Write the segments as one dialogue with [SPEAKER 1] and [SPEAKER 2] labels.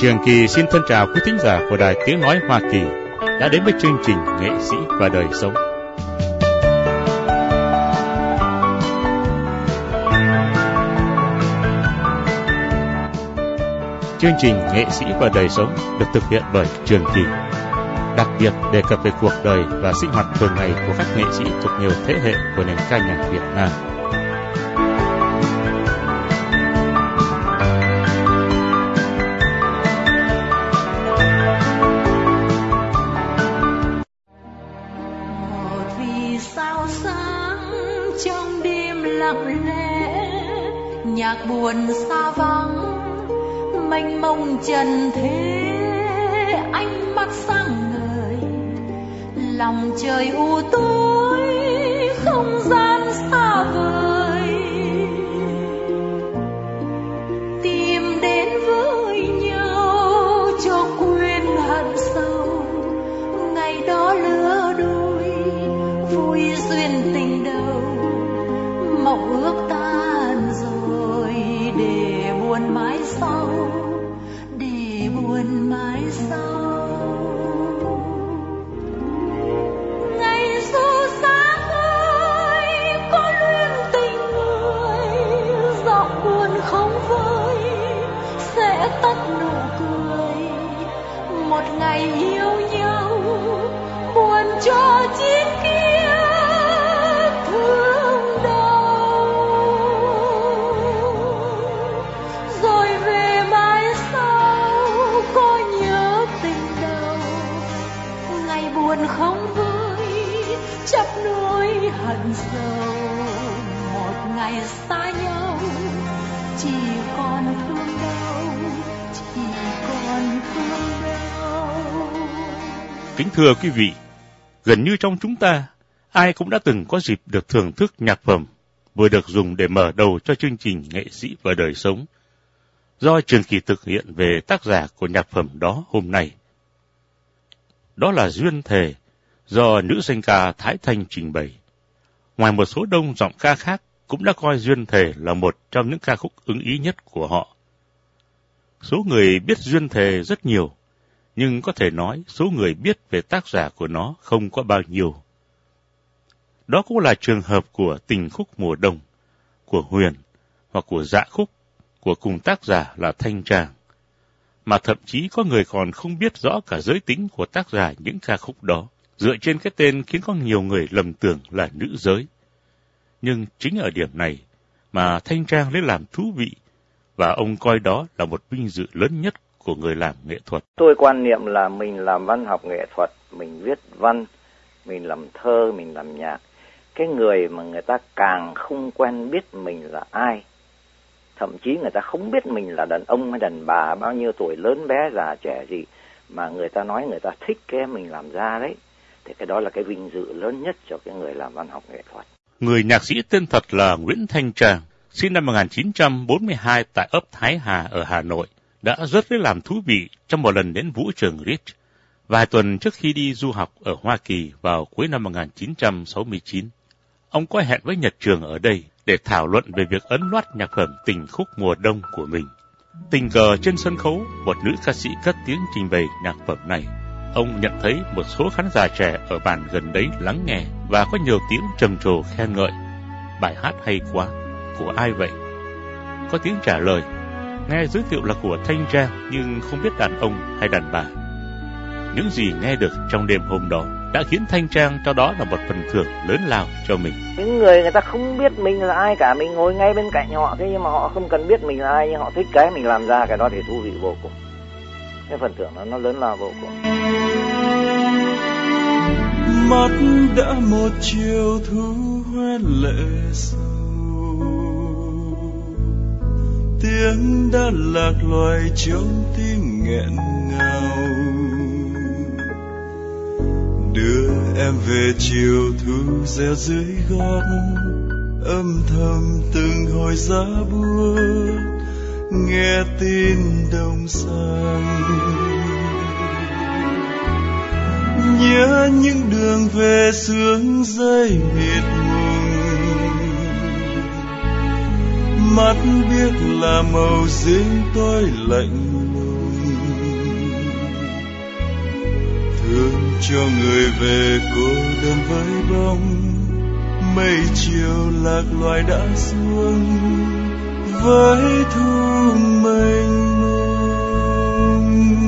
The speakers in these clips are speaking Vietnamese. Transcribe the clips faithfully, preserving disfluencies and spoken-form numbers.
[SPEAKER 1] Trường Kỳ xin thân chào quý thính giả của Đài Tiếng Nói Hoa Kỳ đã đến với chương trình Nghệ sĩ và đời sống. Chương trình Nghệ sĩ và đời sống được thực hiện bởi Trường Kỳ, đặc biệt đề cập về cuộc đời và sinh hoạt thường ngày của các nghệ sĩ thuộc nhiều thế hệ của nền ca nhạc Việt Nam.
[SPEAKER 2] Nhạc buồn xa vắng mênh mông trần thế, ánh mắt sáng ngời lòng trời u tối, không gian xa vời tìm đến với nhau cho quên hận sâu. Ngày đó lứa đôi vui duyên tình đầu, mộng ước tan rồi để buồn mãi sau, để buồn mãi sau. Ngày dù xa khơi có luyến tình người, giọng buồn không vơi sẽ tắt nụ cười. Một ngày yêu nhau buồn cho chín kia thương đau, rồi về mãi sau có nhớ tình đầu. Ngày buồn không vơi chấp nuối hận sâu, một ngày xa nhau chỉ còn thương đau, chỉ còn thương đau.
[SPEAKER 1] Kính thưa quý vị, gần như trong chúng ta, ai cũng đã từng có dịp được thưởng thức nhạc phẩm vừa được dùng để mở đầu cho chương trình Nghệ sĩ và đời sống, do Trường Kỳ thực hiện về tác giả của nhạc phẩm đó hôm nay. Đó là Duyên Thề, do nữ danh ca Thái Thanh trình bày. Ngoài một số đông giọng ca khác cũng đã coi Duyên Thề là một trong những ca khúc ưng ý nhất của họ. Số người biết Duyên Thề rất nhiều, nhưng có thể nói số người biết về tác giả của nó không có bao nhiêu. Đó cũng là trường hợp của Tình Khúc Mùa Đông, của Huyền, hoặc của Dạ Khúc, của cùng tác giả là Thanh Trang, mà thậm chí có người còn không biết rõ cả giới tính của tác giả những ca khúc đó, dựa trên cái tên khiến có nhiều người lầm tưởng là nữ giới. Nhưng chính ở điểm này mà Thanh Trang lấy làm thú vị, và ông coi đó là một vinh dự lớn nhất của người làm nghệ thuật.
[SPEAKER 3] Tôi quan niệm là mình làm văn học nghệ thuật, mình viết văn, mình làm thơ, mình làm nhạc. Cái người mà người ta càng không quen biết mình là ai, thậm chí người ta không biết mình là đàn ông hay đàn bà, bao nhiêu tuổi, lớn bé già trẻ gì, mà người ta nói người ta thích cái mình làm ra đấy, thì cái đó là cái vinh dự lớn nhất cho cái người làm văn học nghệ thuật.
[SPEAKER 1] Người nhạc sĩ tên thật là Nguyễn Thanh Trang, sinh năm một nghìn chín trăm bốn mươi hai tại ấp Thái Hà ở Hà Nội, đã rất lấy làm thú vị trong một lần đến vũ trường Ritz vài tuần trước khi đi du học ở Hoa Kỳ vào cuối năm một nghìn chín trăm sáu mươi chín. Ông có hẹn với Nhật Trường ở đây để thảo luận về việc ấn loạt nhạc phẩm Tình Khúc Mùa Đông của mình. Tình cờ trên sân khấu, một nữ ca sĩ cất tiếng trình bày nhạc phẩm này. Ông nhận thấy một số khán giả trẻ ở bàn gần đấy lắng nghe và có nhiều tiếng trầm trồ khen ngợi. Bài hát hay quá, của ai vậy? Có tiếng trả lời, nghe giới thiệu là của Thanh Trang nhưng không biết đàn ông hay đàn bà. Những gì nghe được trong đêm hôm đó đã khiến Thanh Trang cho đó là một phần thưởng lớn lao cho mình.
[SPEAKER 3] Những người người ta không biết mình là ai cả, mình ngồi ngay bên cạnh họ, thế nhưng mà họ không cần biết mình là ai, nhưng họ thích cái mình làm ra, cái đó thì thú vị vô cùng. Cái phần thưởng đó nó lớn lao vô cùng.
[SPEAKER 4] Mắt đã một chiều thu hoen lệ sầu, tiếng đã lạc loài trong tim nghẹn ngào, đưa em về chiều thu gieo dưới gót, âm thầm từng hồi giá buốt, nghe tin đông sang. Nhớ những đường về sương rơi mịt mùng, mắt biết là màu riêng tôi lạnh lùng. thương cho người về cô đơn với bóng mây chiều lạc loài đã xuống với thu mênh mông.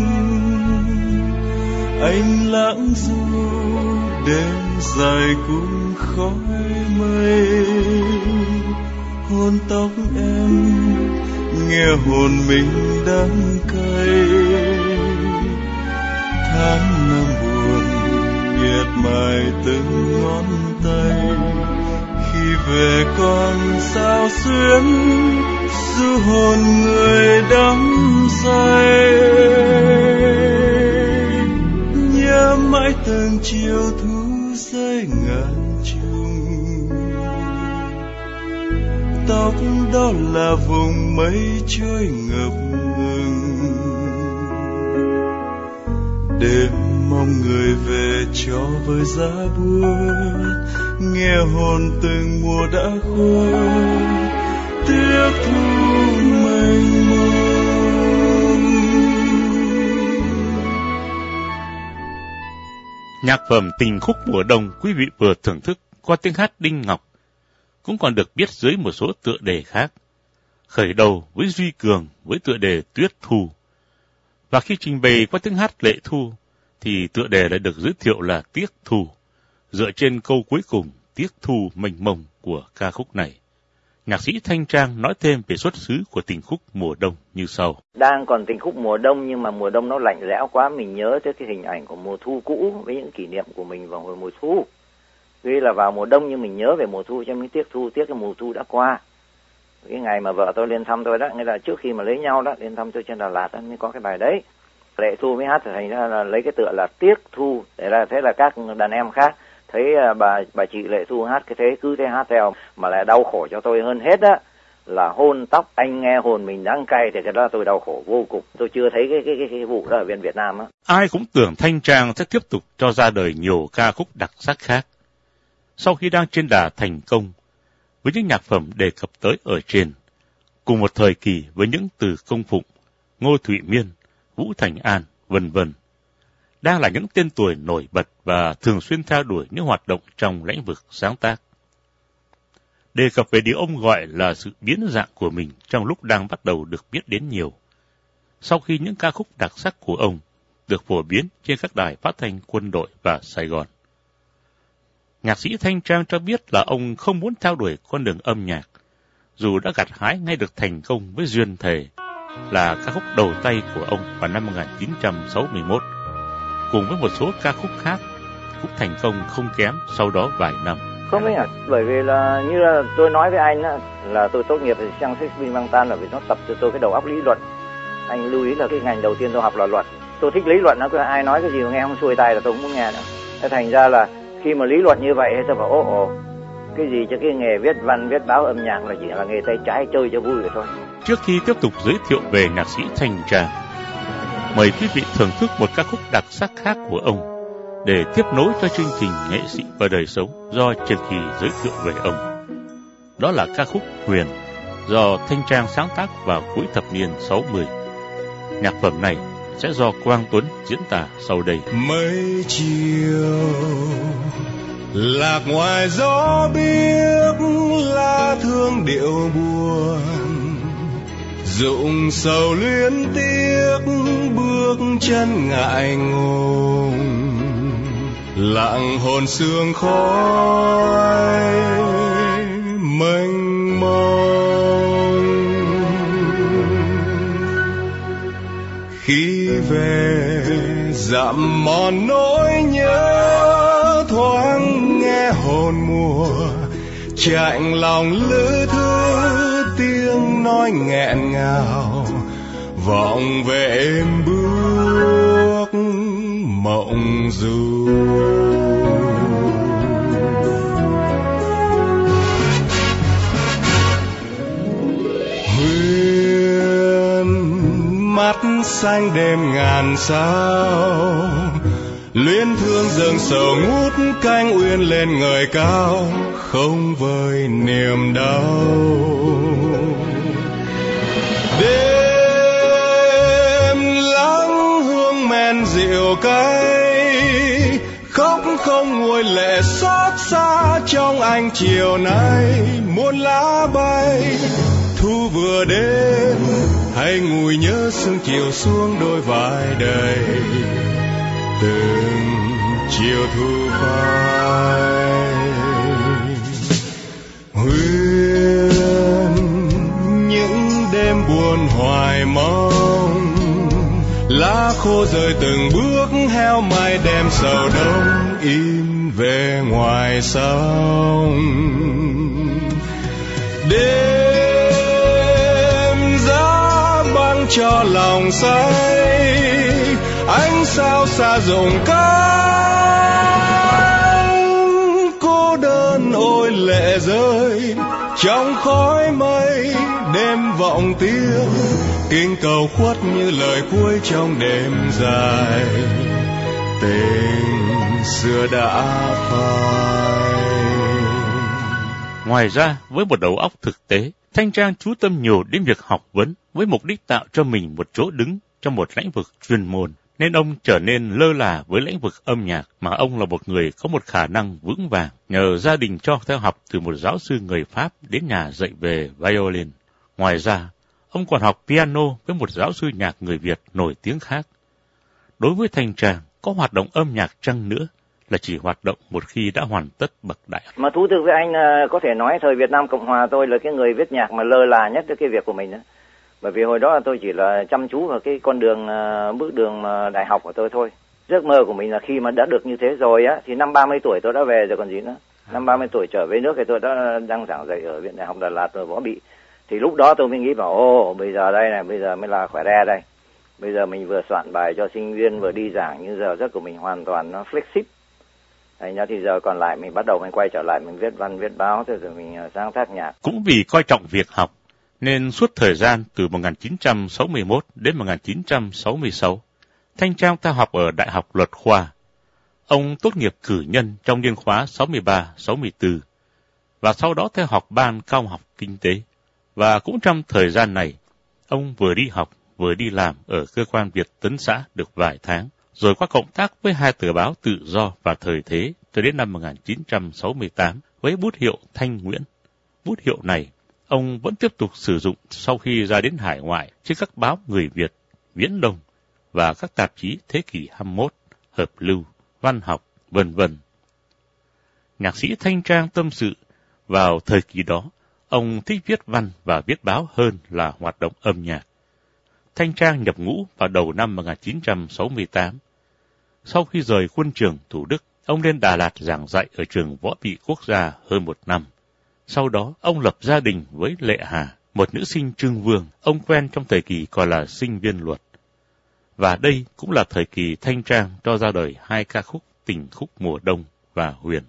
[SPEAKER 4] Anh lãng du đêm dài cùng khói mây, hôn tóc em nghe hồn mình đắng cay. Tháng năm buồn miệt mài từng ngón tay, khi về còn sao xuyến du hồn người đắm say. Nhớ mãi từng chiều thu rơi ngàn trùng, tóc đó là vùng mây trôi ngập ngừng. Đêm mong người về cho với giá buốt, nghe hồn từng mùa đã khôi tiếc thu mênh mông.
[SPEAKER 1] Nhạc phẩm Tình khúc mùa đông quý vị vừa thưởng thức qua tiếng hát Đinh Ngọc, cũng còn được biết dưới một số tựa đề khác. Khởi đầu với Duy Cường với tựa đề Tuyết Thu, và khi trình bày qua tiếng hát Lệ Thu thì tựa đề lại được giới thiệu là Tiếc Thu, dựa trên câu cuối cùng Tiếc Thu mênh mông của ca khúc này. Nhạc sĩ Thanh Trang nói thêm về xuất xứ của tình khúc mùa đông như sau.
[SPEAKER 3] Đang còn tình khúc mùa đông nhưng mà mùa đông nó lạnh lẽo quá, mình nhớ tới cái hình ảnh của mùa thu cũ với những kỷ niệm của mình vào hồi mùa thu. Tuy là vào mùa đông nhưng mình nhớ về mùa thu cho mình tiếc thu, tiếc cái mùa thu đã qua. Cái ngày mà vợ tôi lên thăm tôi đó, nghĩa là trước khi mà lấy nhau đó, lên thăm tôi trên Đà Lạt đó, mới có cái bài đấy. Lệ Thu mới hát thành ra là lấy cái tựa là Tiếc Thu, để là thế là các đàn em khác thấy bà bà chị Lệ Thu hát cái thế cứ thế hát theo, mà lại đau khổ cho tôi hơn hết á là hôn tóc anh nghe hồn mình đắng cay, thì cái đó tôi đau khổ vô cùng. Tôi chưa thấy cái cái cái, cái vụ đó ở bên Việt Nam á.
[SPEAKER 1] Ai cũng tưởng Thanh Trang sẽ tiếp tục cho ra đời nhiều ca khúc đặc sắc khác. Sau khi đang trên đà thành công với những nhạc phẩm đề cập tới ở trên, cùng một thời kỳ với những Từ Công Phụng, Ngô Thụy Miên, Vũ Thành An, vân vân, đang là những tên tuổi nổi bật và thường xuyên theo đuổi những hoạt động trong lĩnh vực sáng tác. Đề cập về điều ông gọi là sự biến dạng của mình trong lúc đang bắt đầu được biết đến nhiều, sau khi những ca khúc đặc sắc của ông được phổ biến trên các đài phát thanh quân đội và Sài Gòn. Nhạc sĩ Thanh Trang cho biết là ông không muốn theo đuổi con đường âm nhạc, dù đã gặt hái ngay được thành công với Duyên Thề, là ca khúc đầu tay của ông vào năm một nghìn chín trăm sáu mươi mốt, cùng với một số ca khúc khác cũng thành công không kém sau đó vài năm.
[SPEAKER 3] Không đấy à, bởi vì là như là tôi nói với anh á, là tôi tốt nghiệp thì sang sách Vinh Văn Tan là vì nó tập cho tôi cái đầu óc lý luận. Anh lưu ý là cái ngành đầu tiên tôi học là luật. Tôi thích lý luận, nó cứ ai nói cái gì mà nghe không xuôi tai là tôi không muốn nghe nữa. Thế thành ra là khi mà lý luận như vậy tôi bảo ồ ồ, cái gì cho cái nghề viết văn viết báo âm nhạc là chỉ là nghề tay trái chơi cho vui vậy thôi.
[SPEAKER 1] Trước khi tiếp tục giới thiệu về nhạc sĩ Thanh Trang, mời quý vị thưởng thức một ca khúc đặc sắc khác của ông để tiếp nối cho chương trình Nghệ sĩ và đời sống do Trần Kỳ giới thiệu về ông. Đó là ca khúc Huyền do Thanh Trang sáng tác vào cuối thập niên sáu mươi. Nhạc phẩm này sẽ do Quang Tuấn diễn tả sau đây.
[SPEAKER 4] Mấy chiều lạc ngoài gió biếc, lá thương điệu buồn, rụng sầu luyến tiếc, bước chân ngại ngùng, lặng hồn sương khói mênh mông. Khi về dặm mòn nỗi nhớ, thoáng nghe hồn mùa chạnh lòng lữ thư, tiếng nói nghẹn ngào vọng về êm bước mộng du. Huyền mắt xanh đêm ngàn sao, luyến thương dâng sầu ngút cánh uyên lên ngời cao, không vơi niềm đau. Đêm lắng hương men rượu cay, nguôi lệ xót xa trong ánh chiều nay, muôn lá bay thu vừa đến, hay ngùi nhớ sương chiều xuống đôi vai đầy từng chiều thu phai. Huyền những đêm buồn hoài mong, lá khô rơi từng bước heo mai đem sầu đông in về ngoài sông. Đêm giá băng cho lòng say, ánh sao xa rụng cánh, cô đơn ôi lệ rơi trong khói mây. Đêm vọng tiếng kinh cầu khuất như lời cuối trong đêm dài, tình xưa đã phai.
[SPEAKER 1] Ngoài ra, với một đầu óc thực tế, Thanh Trang chú tâm nhiều đến việc học vấn với mục đích tạo cho mình một chỗ đứng trong một lĩnh vực chuyên môn, nên ông trở nên lơ là với lĩnh vực âm nhạc, mà ông là một người có một khả năng vững vàng nhờ gia đình cho theo học từ một giáo sư người Pháp đến nhà dạy về violin. Ngoài ra, ông còn học piano với một giáo sư nhạc người Việt nổi tiếng khác. Đối với Thanh Trang, có hoạt động âm nhạc chăng nữa là chỉ hoạt động một khi đã hoàn tất bậc đại học.
[SPEAKER 3] Mà thú thực với anh, có thể nói thời Việt Nam Cộng Hòa tôi là cái người viết nhạc mà lơ là nhất với cái việc của mình đó. Bởi vì hồi đó tôi chỉ là chăm chú vào cái con đường, bước đường đại học của tôi thôi. Giấc mơ của mình là khi mà đã được như thế rồi á, thì năm ba mươi tuổi tôi đã về rồi còn gì nữa. Năm ba mươi tuổi trở về nước thì tôi đã đang giảng dạy ở Viện Đại học Đà Lạt rồi Võ Bị. Thì lúc đó tôi mới nghĩ bảo, ô, bây giờ đây này, bây giờ mới là khỏe re đây. Bây giờ mình vừa soạn bài cho sinh viên, vừa đi giảng, nhưng giờ giấc của mình hoàn toàn nó flexible. Thành ra thì giờ còn lại mình bắt đầu mình quay trở lại, mình viết văn, viết báo, rồi mình sáng tác nhạc.
[SPEAKER 1] Cũng vì coi trọng việc học, nên suốt thời gian từ một nghìn chín trăm sáu mươi mốt đến một nghìn chín trăm sáu mươi sáu, Thanh Trang theo học ở Đại học Luật Khoa. Ông tốt nghiệp cử nhân trong niên khóa sáu mươi ba sáu mươi tư, và sau đó theo học ban cao học kinh tế. Và cũng trong thời gian này, ông vừa đi học, vừa đi làm ở cơ quan Việt Tấn xã được vài tháng, rồi qua cộng tác với hai tờ báo Tự Do và Thời Thế cho đến năm một nghìn chín trăm sáu mươi tám với bút hiệu Thanh Nguyễn. Bút hiệu này, ông vẫn tiếp tục sử dụng sau khi ra đến hải ngoại trên các báo Người Việt, Viễn Đông và các tạp chí Thế kỷ hai mươi mốt, Hợp lưu, Văn học, vân vân. Nhạc sĩ Thanh Trang tâm sự, vào thời kỳ đó, ông thích viết văn và viết báo hơn là hoạt động âm nhạc. Thanh Trang nhập ngũ vào đầu năm một nghìn chín trăm sáu mươi tám. Sau khi rời quân trường Thủ Đức, ông lên Đà Lạt giảng dạy ở trường Võ Bị Quốc gia hơn một năm. Sau đó, ông lập gia đình với Lệ Hà, một nữ sinh trưng vương, ông quen trong thời kỳ còn là sinh viên luật. Và đây cũng là thời kỳ Thanh Trang cho ra đời hai ca khúc Tình khúc mùa đông và Huyền.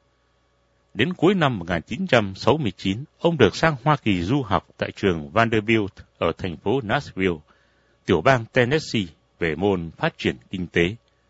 [SPEAKER 1] Đến cuối năm một nghìn chín trăm sáu mươi chín, ông được sang Hoa Kỳ du học tại trường Vanderbilt ở thành phố Nashville, tiểu bang Tennessee, về môn phát triển kinh tế.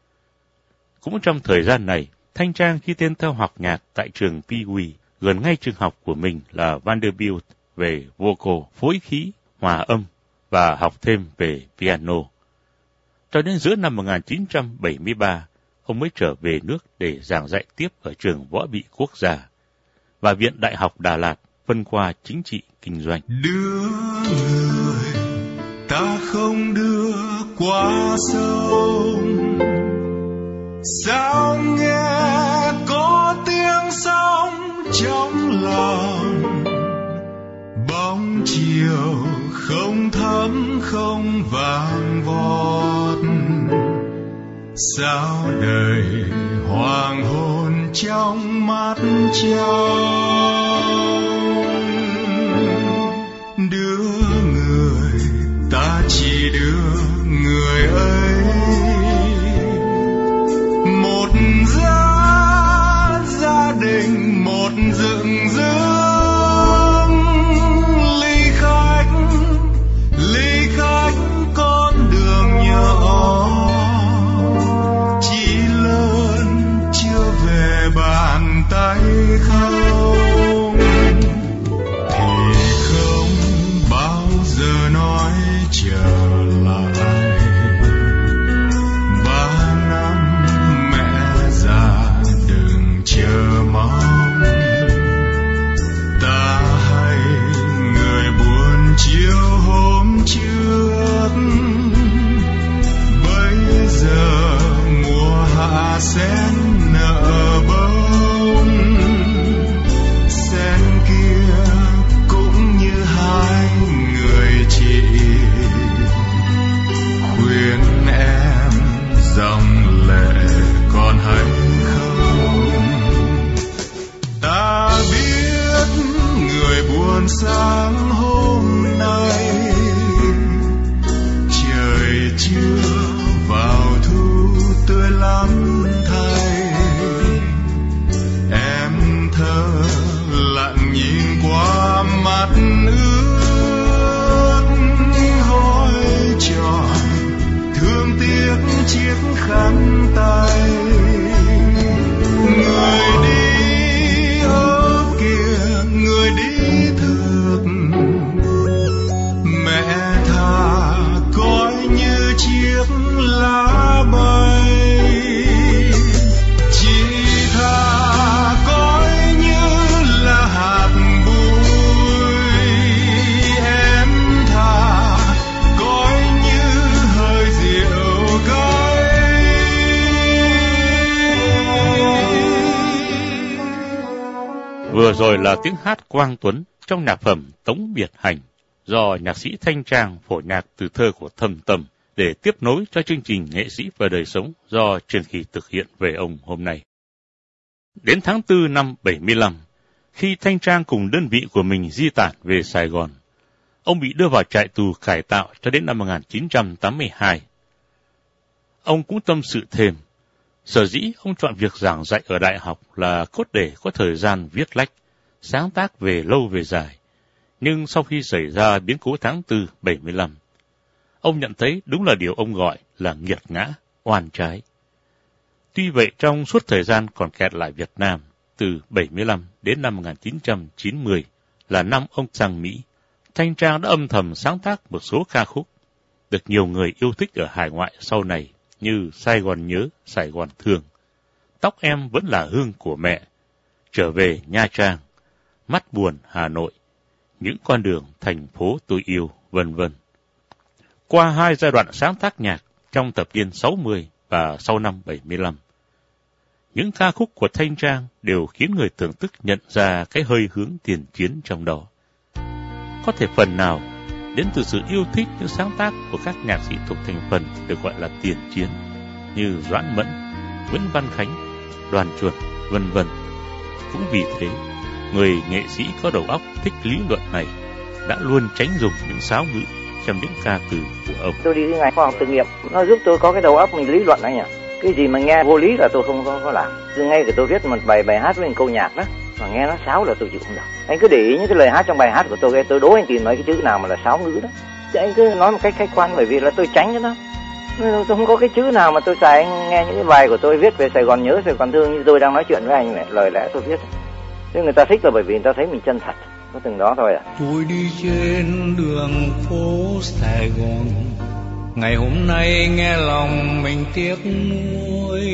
[SPEAKER 1] Cũng trong thời gian này, Thanh Trang ghi tên theo học nhạc tại trường Pee Wee, gần ngay trường học của mình là Vanderbilt, về vocal, phối khí, hòa âm và học thêm về piano. Cho đến giữa năm một nghìn chín trăm bảy mươi ba, ông mới trở về nước để giảng dạy tiếp ở trường Võ Bị Quốc gia và Viện Đại học Đà Lạt, phân khoa chính trị kinh doanh.
[SPEAKER 4] Đưa người ta không đưa qua sông, sao nghe có tiếng sóng trong lòng, bóng chiều không thấm không vàng vọt, sao đầy hoàng hôn trong mắt trong. Đưa người ta chỉ đưa người ấy một gia gia đình, một dựng dưỡng ly khách ly khách con đường nhỏ, chỉ lớn chưa về bàn tay không. sáng hôm nay, trời chưa vào thu tươi lắm thay. Em thơ lặng nhìn qua mắt ướt, hỏi tròn thương tiếc chiếc khăn tay. Người đi ơ kìa, người đi thực, mẹ thà coi như chiếc lá bay, chỉ thà coi như là hạt bụi. Em thà coi như hơi rượu cay.
[SPEAKER 1] Vừa rồi là tiếng hát Quang Tuấn trong nhạc phẩm Tống Biệt Hành do nhạc sĩ Thanh Trang phổ nhạc từ thơ của Thâm Tâm để tiếp nối cho chương trình Nghệ sĩ và đời sống do Truyền Kỳ thực hiện về ông hôm nay. Đến tháng tư năm bảy mươi lăm, khi Thanh Trang cùng đơn vị của mình di tản về Sài Gòn, ông bị đưa vào trại tù cải tạo cho đến năm một nghìn chín trăm tám mươi hai. Ông cũng tâm sự thêm, sở dĩ ông chọn việc giảng dạy ở đại học là cốt để có thời gian viết lách, sáng tác về lâu về dài. Nhưng sau khi xảy ra biến cố tháng tư bảy mươi lăm, ông nhận thấy đúng là điều ông gọi là nghiệt ngã, oan trái. Tuy vậy, trong suốt thời gian còn kẹt lại Việt Nam, từ bảy mươi lăm đến năm một nghìn chín trăm chín mươi là năm ông sang Mỹ, Thanh Trang đã âm thầm sáng tác một số ca khúc, được nhiều người yêu thích ở hải ngoại sau này như Sài Gòn nhớ, Sài Gòn thương, Tóc em vẫn là hương của mẹ, Trở về Nha Trang, Mắt buồn Hà Nội, Những con đường thành phố tôi yêu, vân vân. Qua hai giai đoạn sáng tác nhạc trong thập niên sáu mươi và sau năm bảy mươi lăm, những ca khúc của Thanh Trang đều khiến người thưởng thức nhận ra cái hơi hướng tiền chiến trong đó. Có thể phần nào đến từ sự yêu thích những sáng tác của các nhạc sĩ thuộc thành phần được gọi là tiền chiến như Doãn Mẫn, Nguyễn Văn Khánh, Đoàn Chuột, vân vân. Cũng vì thế, người nghệ sĩ có đầu óc thích lý luận này đã luôn tránh dùng những sáo ngữ trong những ca từ của ông.
[SPEAKER 3] Tôi đi cái ngành khoa học thực nghiệm, nó giúp tôi có cái đầu óc mình lý luận anh ạ. Cái gì mà nghe vô lý là tôi không có, có làm. Từ ngay cả tôi viết một bài bài hát với một câu nhạc đó, mà nghe nó sáo là tôi chịu không được. Anh cứ để ý những cái lời hát trong bài hát của tôi, tôi đố anh tìm nói cái chữ nào mà là sáo ngữ đó. Chứ anh cứ nói một cách khách quan, bởi vì là tôi tránh cái đó. Tôi không có cái chữ nào mà tôi xài. Anh nghe những cái bài của tôi viết về Sài Gòn nhớ, Sài Gòn thương như tôi đang nói chuyện với anh vậy, lời lẽ tôi viết. Chứ người ta thích là bởi vì người ta thấy mình chân thật, có từng đó thôi à.
[SPEAKER 5] Tôi đi trên đường phố Sài Gòn, ngày hôm nay nghe lòng mình tiếc nuối.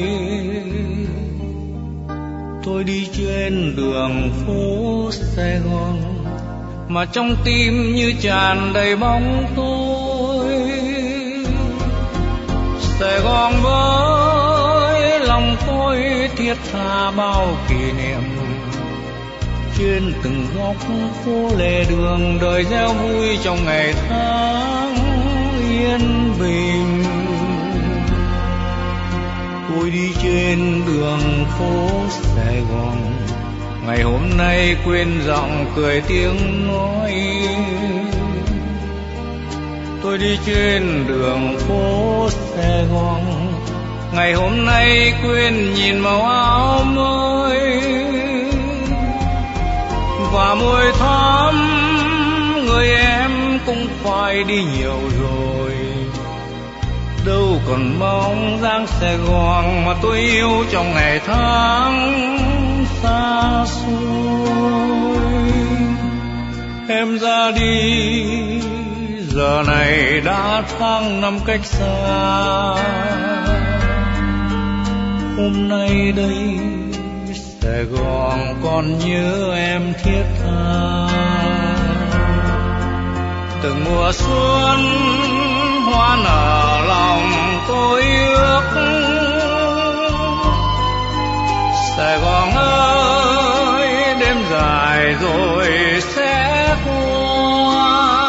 [SPEAKER 5] Tôi đi trên đường phố Sài Gòn, mà trong tim như tràn đầy bóng tối. Sài Gòn với lòng tôi thiết tha bao kỷ niệm, trên từng góc phố lề đường đời gieo vui trong ngày tháng yên bình. Tôi đi trên đường phố Sài Gòn, ngày hôm nay quên giọng cười tiếng nói. Tôi đi trên đường phố Sài Gòn, ngày hôm nay quên nhìn màu áo mới. Và mùi thắm người em cũng phải đi nhiều rồi, đâu còn bóng dáng Sài Gòn mà tôi yêu trong ngày tháng xa xôi. Em ra đi giờ này đã tháng năm cách xa, hôm nay đây Sài Gòn còn nhớ em thiết tha. Từng mùa xuân hoa nở lòng tôi ước, Sài Gòn ơi đêm dài rồi sẽ qua.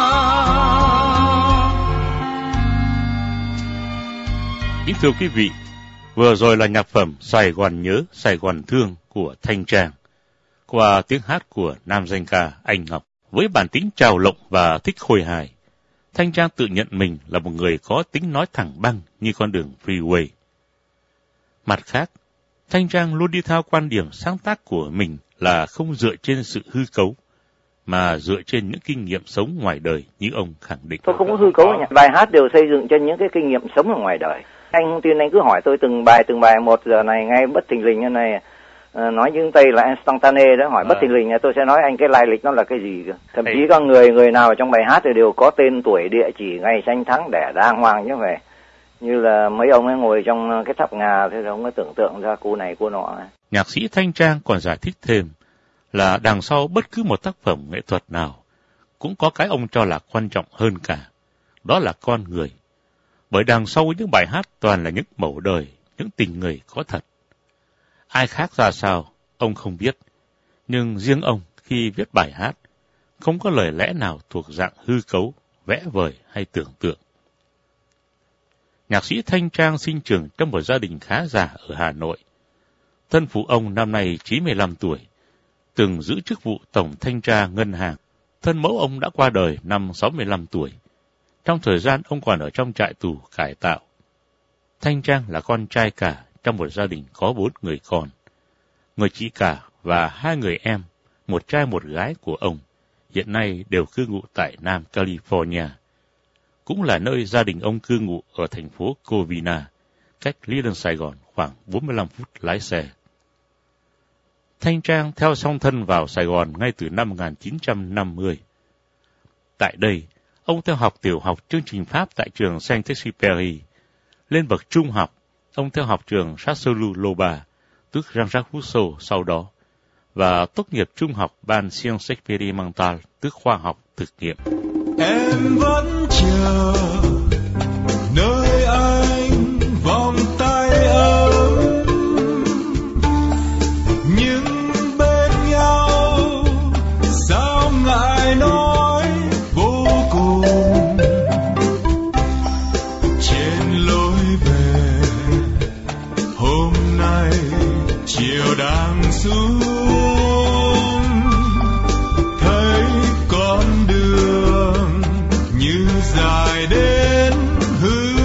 [SPEAKER 1] Kính thưa quý vị, vừa rồi là nhạc phẩm Sài Gòn nhớ, Sài Gòn thương của Thanh Trang qua tiếng hát của nam danh ca Anh Ngọc. Với bản tính trào lộng và thích khôi hài, Thanh Trang tự nhận mình là một người có tính nói thẳng băng như con đường freeway. Mặt khác, Thanh Trang luôn đi theo quan điểm sáng tác của mình là không dựa trên sự hư cấu, mà dựa trên những kinh nghiệm sống ngoài đời như ông khẳng định.
[SPEAKER 3] Tôi không có hư cấu nhỉ. Bài hát đều xây dựng trên những cái kinh nghiệm sống ở ngoài đời. Anh không tin anh cứ hỏi tôi từng bài từng bài một, giờ này ngay bất thình lình như này, nói những Tây là instantane đó, hỏi à. bất thình lình tôi sẽ nói anh cái lai lịch nó là cái gì cơ. Thậm Hay. chí có người người nào ở trong bài hát thì đều có tên tuổi, địa chỉ, ngày sanh tháng đẻ đàng hoàng như vậy. Như là mấy ông ấy ngồi trong cái tháp ngà, thế ông ấy tưởng tượng ra cô này cô nọ.
[SPEAKER 1] Nhạc sĩ Thanh Trang còn giải thích thêm là đằng sau bất cứ một tác phẩm nghệ thuật nào cũng có cái ông cho là quan trọng hơn cả, đó là con người. Bởi đằng sau những bài hát toàn là những mẩu đời, những tình người có thật. Ai khác ra sao, ông không biết, nhưng riêng ông khi viết bài hát, không có lời lẽ nào thuộc dạng hư cấu, vẽ vời hay tưởng tượng. Nhạc sĩ Thanh Trang sinh trưởng trong một gia đình khá giả ở Hà Nội. Thân phụ ông năm nay chín mươi lăm tuổi, từng giữ chức vụ tổng thanh tra ngân hàng. Thân mẫu ông đã qua đời năm sáu mươi lăm tuổi. Trong thời gian ông còn ở trong trại tù cải tạo. Thanh Trang là con trai cả trong một gia đình có bốn người con. Người chị cả và hai người em, một trai một gái của ông, hiện nay đều cư ngụ tại Nam California. Cũng là nơi gia đình ông cư ngụ ở thành phố Covina, cách Lý Sơn Sài Gòn khoảng bốn mươi lăm phút lái xe. Thanh Trang theo song thân vào Sài Gòn ngay từ năm một nghìn chín trăm năm mươi. Tại đây, ông theo học tiểu học chương trình Pháp tại trường Saint-Exupéry. Lên bậc trung học, ông theo học trường Chasselu-Loba, tức Jean-Jacques Rousseau sau đó, và tốt nghiệp trung học ban Sciences Expérimentales, tức khoa học thực nghiệm.
[SPEAKER 4] Em vẫn chờ nơi anh vòng tay ấm, nhưng bên nhau sao ngại nói vô cùng. Trên lối về hôm nay chiều đang xuống, thấy con đường như dài đến hư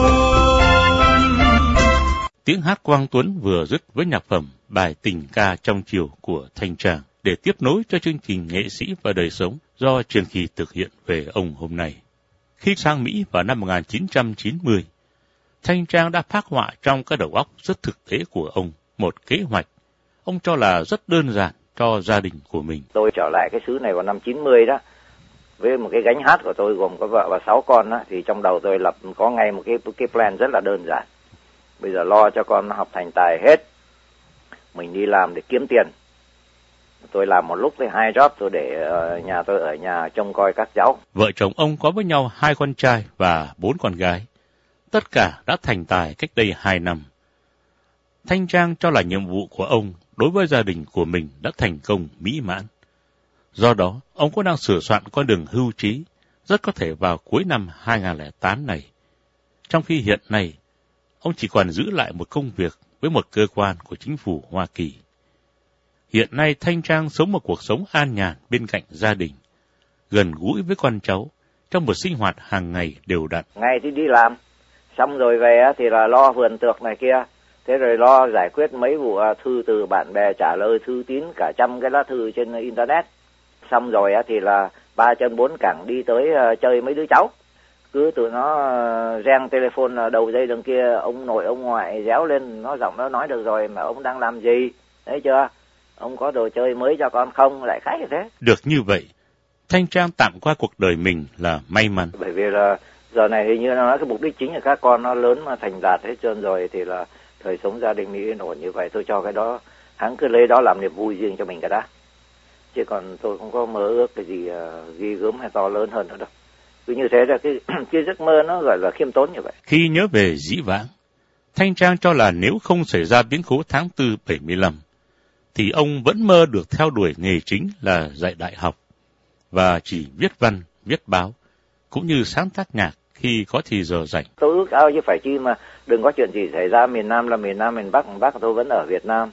[SPEAKER 4] không.
[SPEAKER 1] Tiếng hát Quang Tuấn vừa dứt với nhạc phẩm bài tình ca trong chiều của Thanh Trang để tiếp nối cho chương trình Nghệ sĩ và đời sống do Trường Kỳ thực hiện về ông hôm nay. Khi sang Mỹ vào năm một nghìn chín trăm chín mươi, Thanh Trang đã phác họa trong cái đầu óc rất thực tế của ông một kế hoạch ông cho là rất đơn giản cho gia đình của mình.
[SPEAKER 3] Tôi trở lại cái xứ này vào năm chín mươi đó, với một cái gánh hát của tôi gồm có vợ và sáu con đó, thì trong đầu tôi lập có ngay một cái cái plan rất là đơn giản. Bây giờ lo cho con nó học thành tài hết, mình đi làm để kiếm tiền. Tôi làm một lúc thì hai job, tôi để uh, nhà tôi ở nhà trông coi các cháu.
[SPEAKER 1] Vợ chồng ông có với nhau hai con trai và bốn con gái. Tất cả đã thành tài cách đây hai năm. Thanh Trang cho là nhiệm vụ của ông đối với gia đình của mình đã thành công mỹ mãn. Do đó, ông cũng đang sửa soạn con đường hưu trí, rất có thể vào cuối năm hai nghìn không trăm lẻ tám này. Trong khi hiện nay, ông chỉ còn giữ lại một công việc với một cơ quan của chính phủ Hoa Kỳ. Hiện nay Thanh Trang sống một cuộc sống an nhàn bên cạnh gia đình, gần gũi với con cháu, trong một sinh hoạt hàng ngày đều đặn.
[SPEAKER 3] Ngày thì đi làm, xong rồi về thì là lo vườn tược này kia, thế rồi lo giải quyết mấy vụ thư từ bạn bè, trả lời thư tín cả trăm cái lá thư trên internet. Xong rồi thì là ba chân bốn cẳng đi tới chơi mấy đứa cháu. Cứ tụi nó reng telephone đầu dây đằng kia, ông nội ông ngoại réo lên, nó giọng nó nói được rồi mà ông đang làm gì, thấy chưa? Ông có đồ chơi mới cho con không? Lại khái như thế.
[SPEAKER 1] Được như vậy, Thanh Trang tạm qua cuộc đời mình là may mắn.
[SPEAKER 3] Bởi vì là giờ này hình như nó nói cái mục đích chính là các con nó lớn mà thành đạt hết trơn rồi, thì là thời sống gia đình mình yên ổn như vậy, tôi cho cái đó, hắn cứ lấy đó làm niềm vui riêng cho mình cả đã. Chứ còn tôi không có mơ ước cái gì uh, ghi gớm hay to lớn hơn nữa đâu. Cứ như thế là cái, cái giấc mơ nó gọi là khiêm tốn như vậy.
[SPEAKER 1] Khi nhớ về dĩ vãng, Thanh Trang cho là nếu không xảy ra biến cố tháng tư bảy mươi lăm, thì ông vẫn mơ được theo đuổi nghề chính là dạy đại học, và chỉ viết văn, viết báo, cũng như sáng tác nhạc khi có thì giờ rảnh.
[SPEAKER 3] Tôi ước ao chứ phải chi mà đừng có chuyện gì xảy ra, miền Nam là miền Nam, miền Bắc, miền Bắc tôi vẫn ở Việt Nam.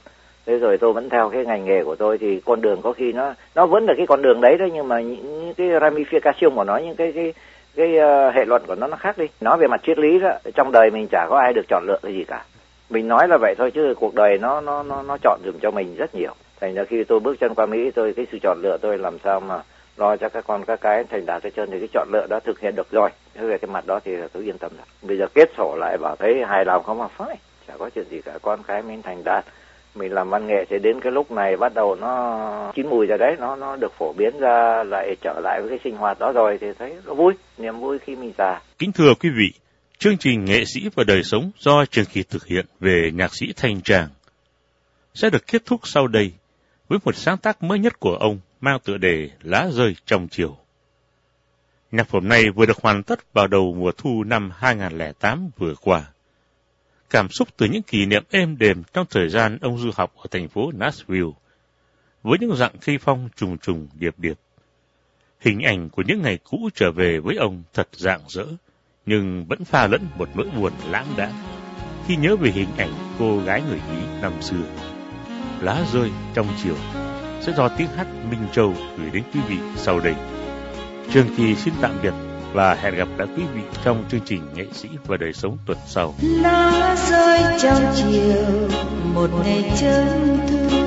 [SPEAKER 3] Thế rồi tôi vẫn theo cái ngành nghề của tôi, thì con đường có khi nó nó vẫn là cái con đường đấy đấy, nhưng mà những, những cái ramification của nó, những cái cái cái uh, hệ luận của nó nó khác đi. Nói về mặt triết lý đó, trong đời mình chả có ai được chọn lựa cái gì cả. Mình nói là vậy thôi, chứ cuộc đời nó nó nó nó chọn dùm cho mình rất nhiều. Thành ra khi tôi bước chân qua Mỹ, tôi cái sự chọn lựa tôi làm sao mà lo cho các con các cái thành đạt hết trơn, thì cái chọn lựa đó thực hiện được rồi. Thế về cái mặt đó thì tôi yên tâm rồi. Bây giờ kết sổ lại bảo thấy hài lòng không mà phải, chả có chuyện gì cả, con cái mình thành đạt. Mình làm văn nghệ thì đến cái lúc này bắt đầu nó chín mùi rồi đấy, nó nó được phổ biến ra, lại trở lại với cái sinh hoạt đó rồi thì thấy nó vui, niềm vui khi mình già.
[SPEAKER 1] Kính thưa quý vị, chương trình Nghệ sĩ và đời sống do Trường Kỳ thực hiện về nhạc sĩ Thanh Tràng sẽ được kết thúc sau đây với một sáng tác mới nhất của ông mang tựa đề Lá rơi trong chiều. Nhạc phẩm này vừa được hoàn tất vào đầu mùa thu năm hai nghìn không trăm lẻ tám vừa qua. Cảm xúc từ những kỷ niệm êm đềm trong thời gian ông du học ở thành phố Nashville, với những dặng cây phong trùng trùng điệp điệp. Hình ảnh của những ngày cũ trở về với ông thật rạng rỡ, nhưng vẫn pha lẫn một nỗi buồn lãng đãng khi nhớ về hình ảnh cô gái người Ý năm xưa. Lá rơi trong chiều sẽ do tiếng hát Minh Châu gửi đến quý vị sau đây. Trường Kỳ xin tạm biệt và hẹn gặp lại quý vị trong chương trình Nghệ sĩ và đời sống tuần sau.
[SPEAKER 2] Lá rơi trong chiều, một ngày chân thu,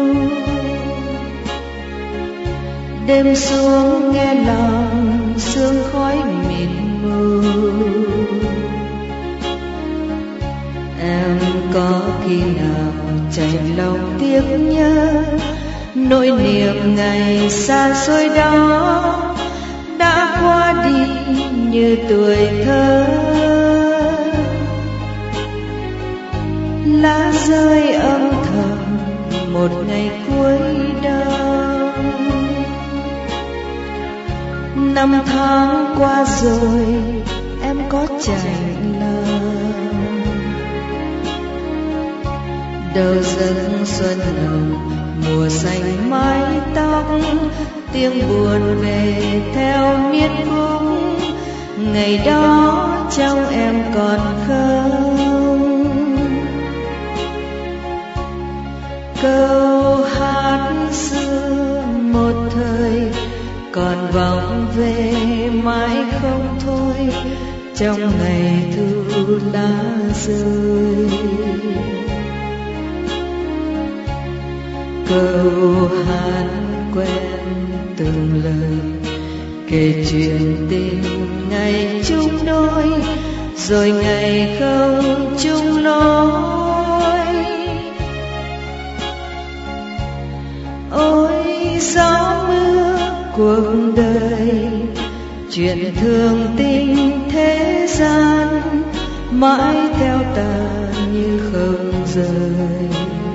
[SPEAKER 2] đêm xuống nghe lòng sương khói mịt mù. Em có khi nào chạnh lòng tiếc nhớ nỗi niềm ngày xa xôi đó đã qua đi như tuổi thơ? Lá rơi âm thầm một ngày cuối đông, năm tháng qua rồi em có chạnh lòng. Đầu giấc xuân hồng mùa xanh mái tóc, tiếng buồn về theo miết khúc. Ngày đó trong em còn không? Câu hát xưa một thời còn vọng về mãi không thôi, trong ngày thu lá rơi. Câu hát quen từng lời kể chuyện tình ngày chung đôi, rồi ngày không chung lối. Ôi gió mưa cuộc đời, chuyện thường tình thế gian, mãi theo ta như không rời.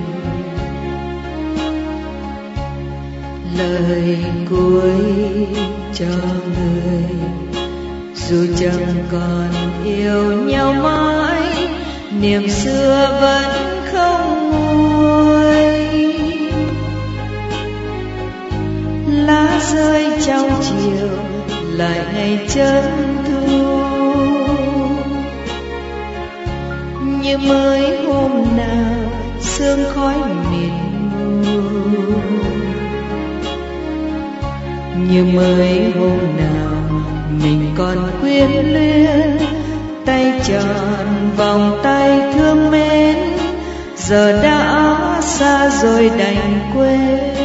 [SPEAKER 2] Lời cuối cho người, dù chẳng còn yêu nhau mãi, niềm xưa vẫn không nguôi. Lá rơi trong chiều lại ngày chân thu, như mới hôm nào sương khói mịt mù, như mới hôm nào mình còn quyến luyến, tay tròn vòng tay thương mến, giờ đã xa rồi đành quên.